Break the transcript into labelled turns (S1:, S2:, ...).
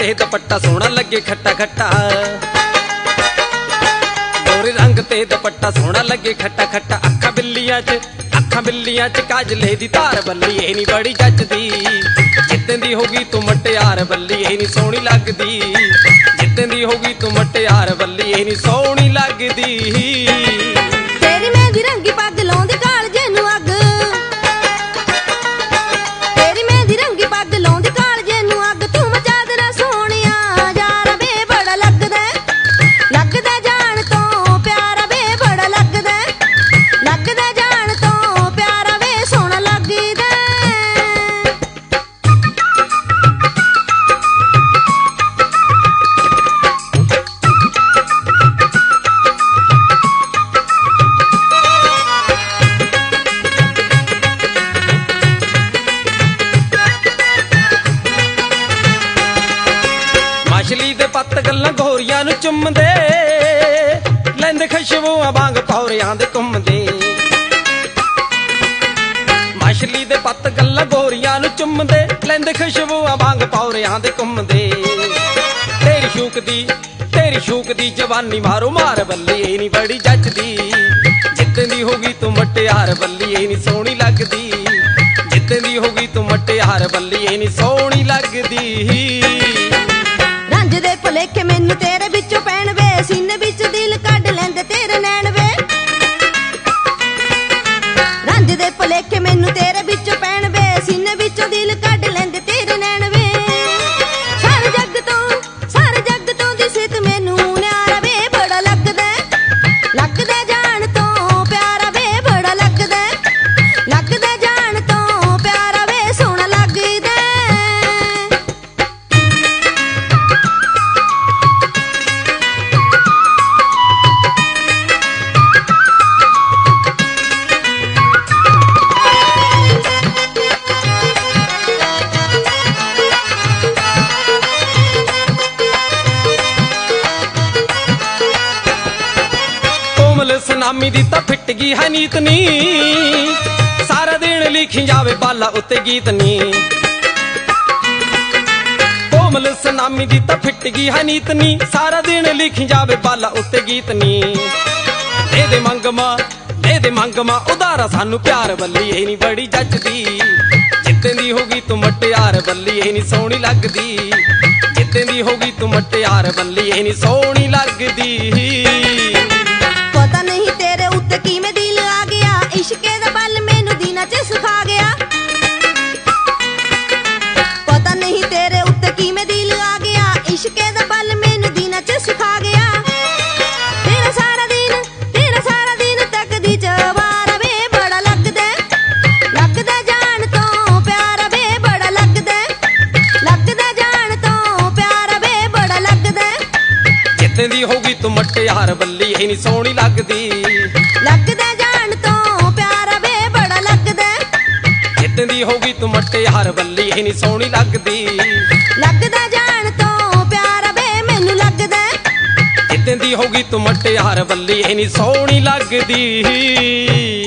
S1: ते दुपट्टा सोहना लगे खट्टा खट्टा, गोरे रंग ते दुपट्टा सोहना लगे खट्टा खट्टा। अखा बिल्लियां च काजले दी धार बल्ली ए नी बड़ी जचदी, जिद्दां दी होगी तू मटियार बल्ली ए नी सोहनी लगदी, जिद्दां दी होगी तू मटियार बल्ली ए नी सोहनी लगदी।
S2: तेरी मेहंदी रंगी पग लाउंदी कालजे नूं अग, तेरी मेहंदी रंगी पग लाउंदी कालजे नूं अग। तू मचादरा सोहणिया यारा वे बड़ा लगदा, लगदा जान तो प्यारा वे बड़ा लगदा, लगदा जान तो प्यारा वे सोहना लगदा।
S1: मछली दे पत्त गल्लां गोरियां नूं चुम्मदे, लैंदे खुशबूआं वांग भौरियां दे घुम्मदे। मछली दे पत्त गल्लां गोरियां नूं चुम्मदे, लैंदे खुशबूआं वांग भौरियां दे घुम्मदे। तेरी शूक दी जवानी मारो मार बल्ली ए नी बड़ी जचदी, जिद्दां दी होगी तू मटियार बल्ली ए नी सोहनी लगदी, जिद्दां दी होगी तू मटियार बल्ली ए नी सोहनी लगदी।
S2: रंज दे भुलेखे मैनू तेरे विचों पैण वे, सीने विच दिल कढ लैंदे तेरे नैण वे। रंज दे भुलेखे मैनू तेरे विचों पैण वे, सीने विचों दिल कढ लैंदे तेरे नैण वे। सारे जग तो दिसित मैनू न्यारा वे बड़ा लगदा, लगदा जान तो प्यारा वे बड़ा लगदा, लगदा जान तो प्यारा वे सोहना लगदा।
S1: सनामी दी तां फिट गई है नीत नी, सारा दिन लिखी जावे बाला उत्ते गीत नी। कोमल सनामी दी तां फिट गई है नीत नी, सारा दिन लिखी जावे बाला उत्ते गीत नी। दे दे मंगमा उधारा सानू प्यार बल्ली ए नी बड़ी जचदी, जिद्दां दी होगी तू मटियार बल्ली ए नी सोहनी लगदी, जिद्दां दी होगी तू मटियार बल्ली ए नी सोहनी लगदी।
S2: पता नहीं तेरे उत्ते किवें दिल आ गया, इश्के दा बल मैनू दीना च सिखा गया। पता नहीं तेरे उत्ते किवें दिल आ गया, इश्के दा बल मैनू दीना च सिखा गया। तेरा सारा दिन तकदी चवारा वे बड़ा लगदा, लगदा जान तो प्यारा वे बड़ा लगदा, लगदा जान तो प्यारा वे बड़ा लगदा।
S1: जिद्दां दी होगी तू मटियार बल्ली ए नी सोहनी लगदी,
S2: लगदा जान तो प्यारा वे बड़ा लगदा,
S1: जिद्दां दी होगी तू मटियार बल्ली ए नी सोहनी लगदी,
S2: लगदा जान तो प्यारा वे मैनू लगदा,
S1: जिद्दां दी होगी तू मटियार बल्ली ए नी सोहनी लगदी।